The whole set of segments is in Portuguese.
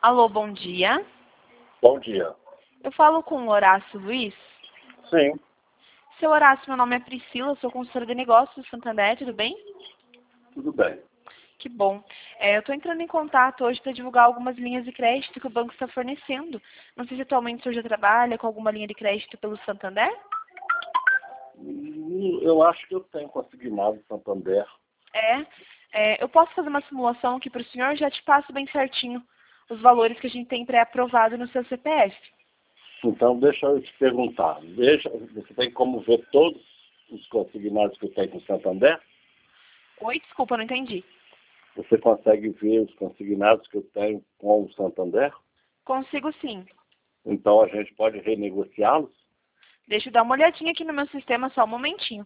Alô, bom dia. Bom dia. Eu falo com o Horácio Luiz. Sim, Seu Horácio, meu nome é Priscila, sou consultora de negócios do Santander, tudo bem? tudo bem. Que bom. Eu estou entrando em contato hoje para divulgar algumas linhas de crédito que o banco está fornecendo. Não sei se atualmente o senhor já trabalha com alguma linha de crédito pelo Santander? Eu acho que eu tenho consignado Santander. Eu posso fazer uma simulação aqui para o senhor, já te passo bem certinho os valores que a gente tem pré-aprovado no seu CPF. Então, deixa eu te perguntar. Você tem como ver todos os consignados que eu tenho com Santander? Oi, desculpa, não entendi. Você consegue ver os consignados que eu tenho com o Santander? Consigo sim. Então, a gente pode renegociá-los? Deixa eu dar uma olhadinha aqui no meu sistema, só um momentinho.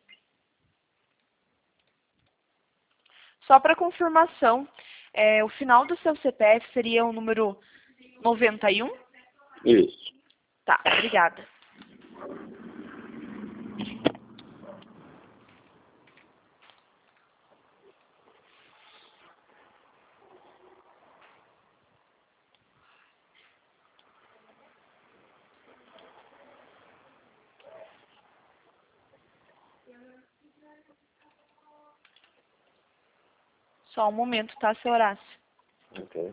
Só para confirmação, o final do seu CPF seria o número 91? Isso. Tá, obrigada. Só um momento, tá, seu Horácio? Ok.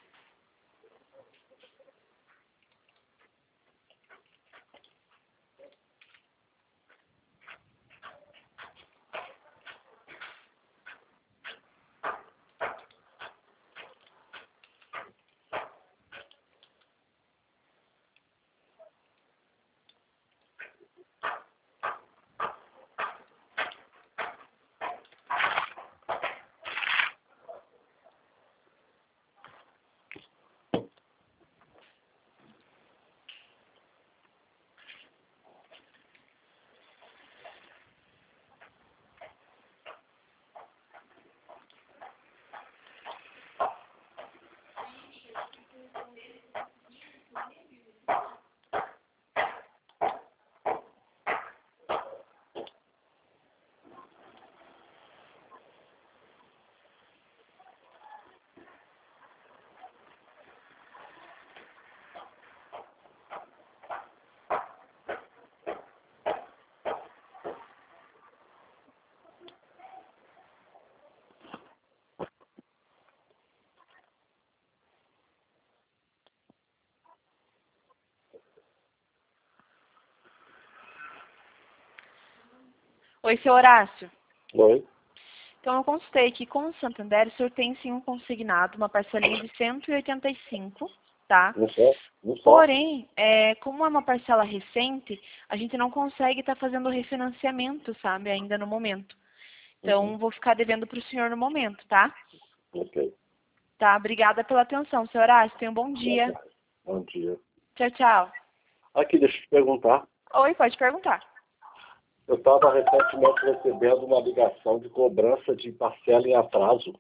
Oi, seu Horácio. Oi? Então, eu consultei que com o Santander, o senhor tem sim um consignado, uma parcelinha de 185, tá? Não só? Não só. Porém, como é uma parcela recente, a gente não consegue estar fazendo o refinanciamento, sabe, ainda no momento. Então, vou ficar devendo para o senhor no momento, tá? Ok. Tá, obrigada pela atenção, seu Horácio. Tenha um bom dia. Bom dia. Tchau, tchau. Aqui, deixa eu te perguntar. Oi, pode perguntar. Eu estava recentemente recebendo uma ligação de cobrança de parcela em atraso.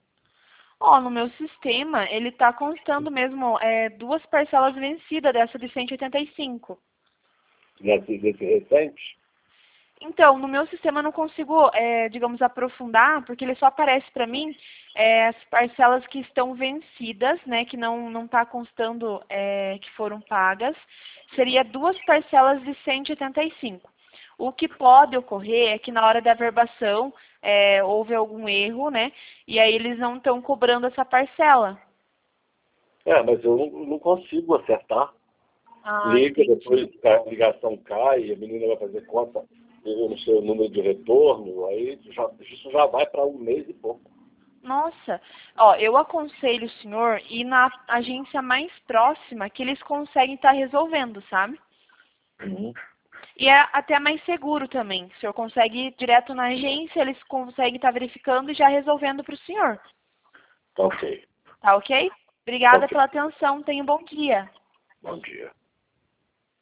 No meu sistema, ele está constando mesmo duas parcelas vencidas dessa de 185. Desse recente? Então, no meu sistema eu não consigo, digamos, aprofundar, porque ele só aparece para mim as parcelas que estão vencidas, né, que não está constando que foram pagas. Seria duas parcelas de 185. O que pode ocorrer é que na hora da averbação houve algum erro, né, e aí eles não estão cobrando essa parcela. Mas eu não consigo acertar. Ah, Liga, entendi. depois a ligação cai, a menina vai fazer conta no seu número de retorno, aí isso já vai para um mês e pouco. Nossa, eu aconselho o senhor ir na agência mais próxima que eles conseguem estar resolvendo, sabe? E é até mais seguro também. O senhor consegue ir direto na agência, eles conseguem estar verificando e já resolvendo para o senhor. Tá ok. Tá ok? Obrigada Ok. pela atenção. Tenha um bom dia. Bom dia.